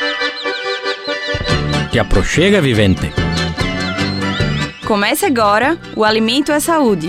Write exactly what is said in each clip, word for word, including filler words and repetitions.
Te aproxega, vivente. Comece agora o Alimento é Saúde.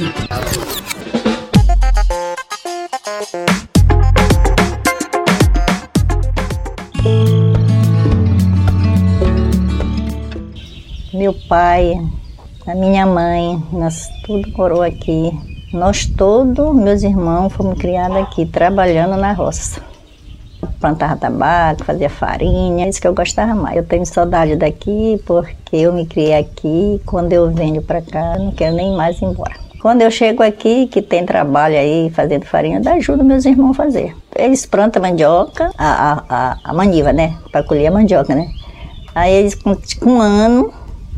Meu pai, a minha mãe, nós tudo morou aqui. Nós todos, meus irmãos, fomos criados aqui, trabalhando na roça. Plantava tabaco, fazia farinha, isso que eu gostava mais. Eu tenho saudade daqui porque eu me criei aqui. Quando eu venho para cá, não quero nem mais ir embora. Quando eu chego aqui, que tem trabalho aí fazendo farinha, eu ajudo meus irmãos a fazer. Eles plantam mandioca, a, a, a, a maniva, né? Para colher a mandioca, né? Aí eles, com, com um ano,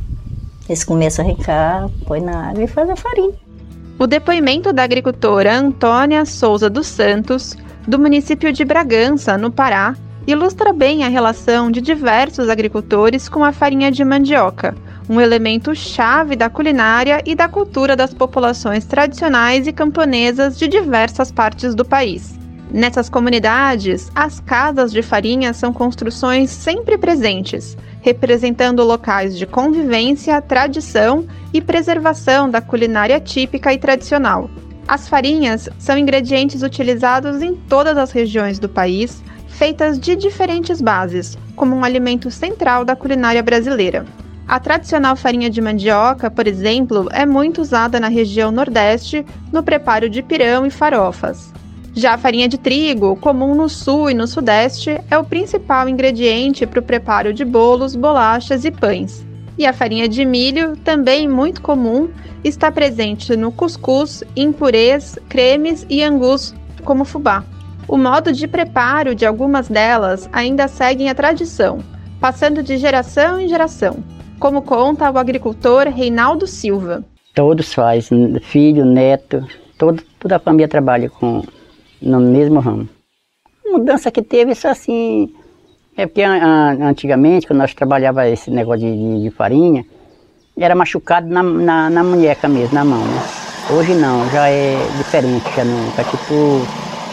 eles começam a arrancar, põe na água e fazem a farinha. O depoimento da agricultora Antônia Souza dos Santos, do município de Bragança, no Pará, ilustra bem a relação de diversos agricultores com a farinha de mandioca, um elemento chave da culinária e da cultura das populações tradicionais e camponesas de diversas partes do país. Nessas comunidades, as casas de farinha são construções sempre presentes, representando locais de convivência, tradição e preservação da culinária típica e tradicional. As farinhas são ingredientes utilizados em todas as regiões do país, feitas de diferentes bases, como um alimento central da culinária brasileira. A tradicional farinha de mandioca, por exemplo, é muito usada na região Nordeste no preparo de pirão e farofas. Já a farinha de trigo, comum no Sul e no Sudeste, é o principal ingrediente para o preparo de bolos, bolachas e pães. E a farinha de milho, também muito comum, está presente no cuscuz, em purês, cremes e angus, como fubá. O modo de preparo de algumas delas ainda seguem a tradição, passando de geração em geração, como conta o agricultor Reinaldo Silva. Todos fazem, filho, neto, todo, toda a família trabalha com, no mesmo ramo. A mudança que teve, isso assim, é porque a, antigamente, quando nós trabalhávamos esse negócio de, de, de farinha, era machucado na, na, na munheca mesmo, na mão, né? Hoje não, já é diferente, já não, já tipo,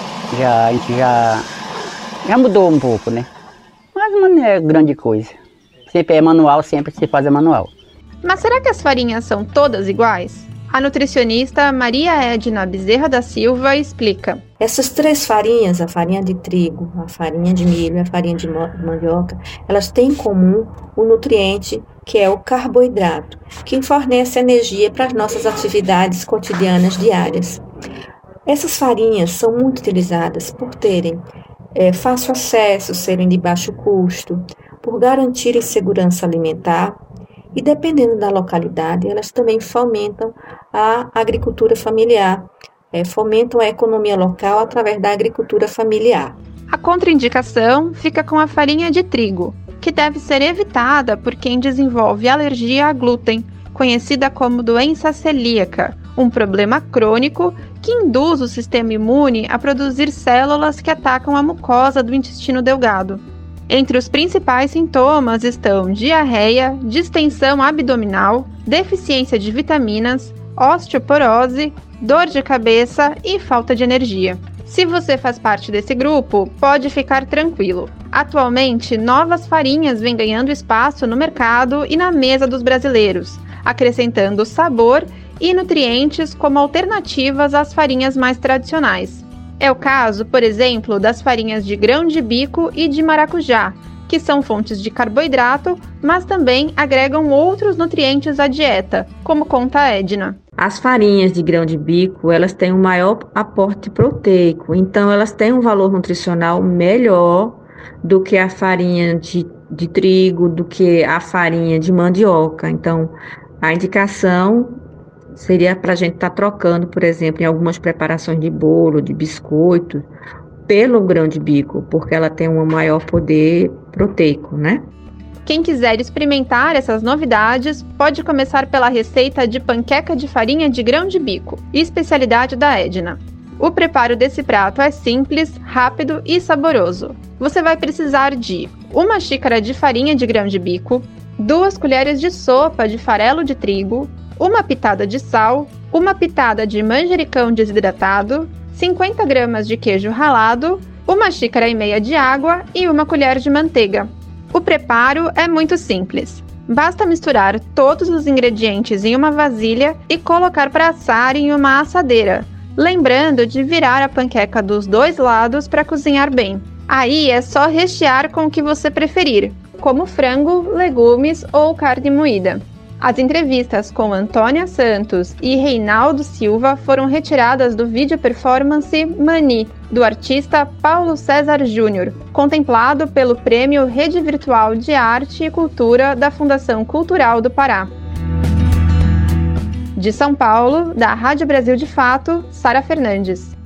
já, a gente já, já mudou um pouco, né? Mas não é grande coisa. Sempre é manual, sempre se faz a manual. Mas será que as farinhas são todas iguais? A nutricionista Maria Edna Bezerra da Silva explica. Essas três farinhas, a farinha de trigo, a farinha de milho e a farinha de mandioca, elas têm em comum o nutriente que é o carboidrato, que fornece energia para as nossas atividades cotidianas diárias. Essas farinhas são muito utilizadas por terem é, fácil acesso, serem de baixo custo, por garantirem segurança alimentar e, dependendo da localidade, elas também fomentam a agricultura familiar, é, fomentam a economia local através da agricultura familiar. A contraindicação fica com a farinha de trigo, que deve ser evitada por quem desenvolve alergia a glúten, conhecida como doença celíaca, um problema crônico que induz o sistema imune a produzir células que atacam a mucosa do intestino delgado. Entre os principais sintomas estão diarreia, distensão abdominal, deficiência de vitaminas, osteoporose, dor de cabeça e falta de energia. Se você faz parte desse grupo, pode ficar tranquilo. Atualmente, novas farinhas vêm ganhando espaço no mercado e na mesa dos brasileiros, acrescentando sabor e nutrientes como alternativas às farinhas mais tradicionais. É o caso, por exemplo, das farinhas de grão de bico e de maracujá, que são fontes de carboidrato, mas também agregam outros nutrientes à dieta, como conta a Edna. As farinhas de grão de bico, elas têm um maior aporte proteico, então elas têm um valor nutricional melhor do que a farinha de, de trigo, do que a farinha de mandioca. Então, a indicação seria para a gente estar tá trocando, por exemplo, em algumas preparações de bolo, de biscoito, pelo grão de bico, porque ela tem um maior poder proteico, né? Quem quiser experimentar essas novidades, pode começar pela receita de panqueca de farinha de grão de bico, especialidade da Edna. O preparo desse prato é simples, rápido e saboroso. Você vai precisar de uma xícara de farinha de grão de bico, duas colheres de sopa de farelo de trigo, uma pitada de sal, uma pitada de manjericão desidratado, cinquenta gramas de queijo ralado, uma xícara e meia de água e uma colher de manteiga. O preparo é muito simples. Basta misturar todos os ingredientes em uma vasilha e colocar para assar em uma assadeira, lembrando de virar a panqueca dos dois lados para cozinhar bem. Aí é só rechear com o que você preferir, como frango, legumes ou carne moída. As entrevistas com Antônia Santos e Reinaldo Silva foram retiradas do vídeo performance Mani, do artista Paulo César Júnior, contemplado pelo Prêmio Rede Virtual de Arte e Cultura da Fundação Cultural do Pará. De São Paulo, da Rádio Brasil de Fato, Sara Fernandes.